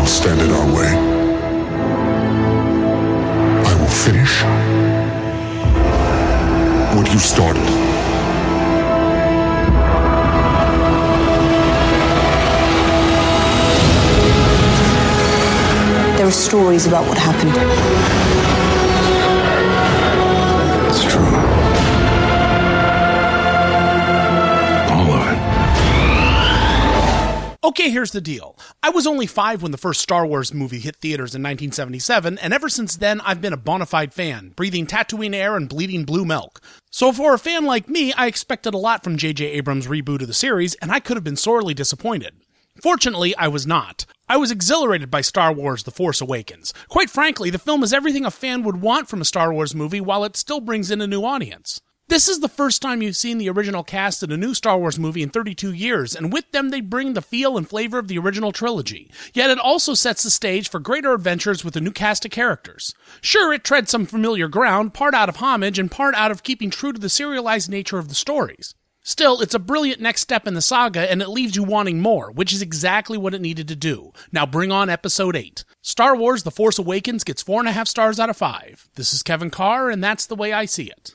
stand in our way. I will finish what you started. There are stories about what happened. It's true. All of it. Okay, here's the deal. I was only 5 when the first Star Wars movie hit theaters in 1977, and ever since then I've been a bona fide fan, breathing Tatooine air and bleeding blue milk. So for a fan like me, I expected a lot from J.J. Abrams' reboot of the series, and I could have been sorely disappointed. Fortunately, I was not. I was exhilarated by Star Wars The Force Awakens. Quite frankly, the film is everything a fan would want from a Star Wars movie while it still brings in a new audience. This is the first time you've seen the original cast in a new Star Wars movie in 32 years, and with them they bring the feel and flavor of the original trilogy. Yet it also sets the stage for greater adventures with a new cast of characters. Sure, it treads some familiar ground, part out of homage and part out of keeping true to the serialized nature of the stories. Still, it's a brilliant next step in the saga, and it leaves you wanting more, which is exactly what it needed to do. Now bring on Episode 8. Star Wars The Force Awakens gets 4.5 stars out of 5. This is Kevin Carr, and that's the way I see it.